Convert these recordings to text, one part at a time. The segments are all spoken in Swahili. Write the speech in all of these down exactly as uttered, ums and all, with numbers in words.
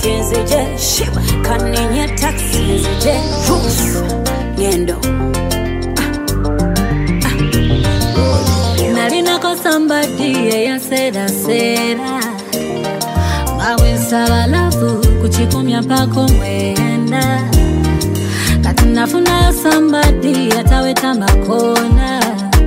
nzije kaninye taxi nzije ngendo nalina ko somebody ya sera sera mawe sala lafu kuchikumya pako mwenda katunafuna somebody ataweta makona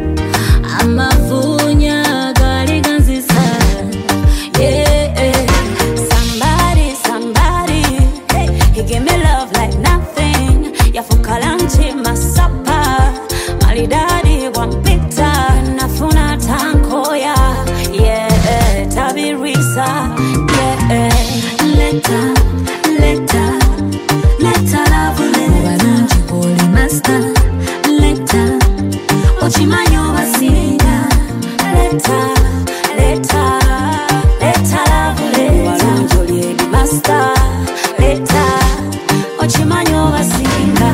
amavunya gali ganzisa yeah, yeah. Somebody, somebody hey, he give me love like nothing yafukalanchi masapa malidadi wampita nafuna tankoya yeah, tabirisa yeah, leta leta leta lavule bananchi koli master leta ochimanyo basinga leta leta leta lavule bananchi di master leta ochimanyo basinga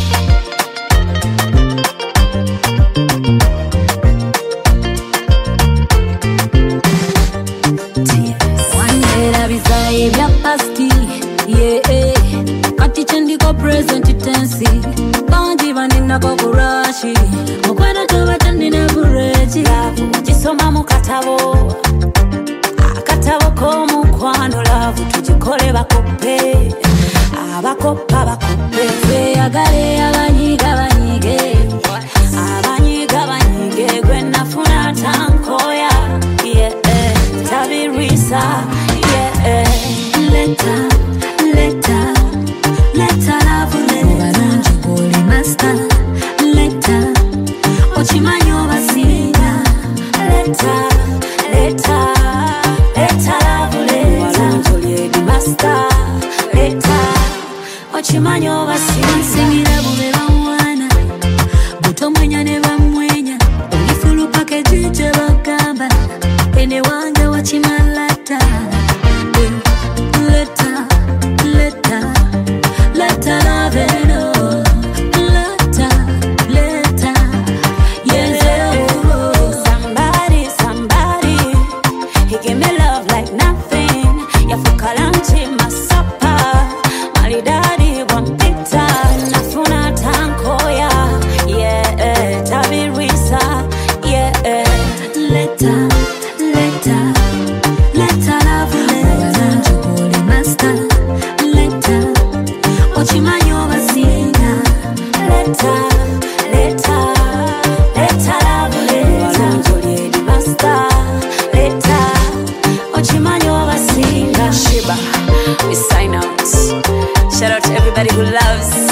Vya pasti, yeah, kati chendiko present tensi banji vanina kokurashi mukwena toba tandina bureji jisoma mukatabo akatabo ko mukwano lavu tujikole bakope abakopa bakope yagale abanyiga banyige abanyiga banyige gwena funa tankoya yeah, tabirisa leta leta leta lavule bananchi koli master leta ochimanyo basinga leta leta leta lavule bananchi di master leta ochimanyo basinga singira bube bamwana buto mwenya ne bamwenya ifulu package je bagamba ene wange wachimalata Leta, leta, leta laveno Leta, leta, yeah Somebody, somebody he give me love like nothing yafukalanchi masapa malidadi wampita nafuna tankoya yeah, tabirisa yeah, leta, leta, leta lavule leta ochimanyo basinga leta leta leta lavule bananchi di master leta ochimanyo basinga Shiba we sign out shout out to everybody who loves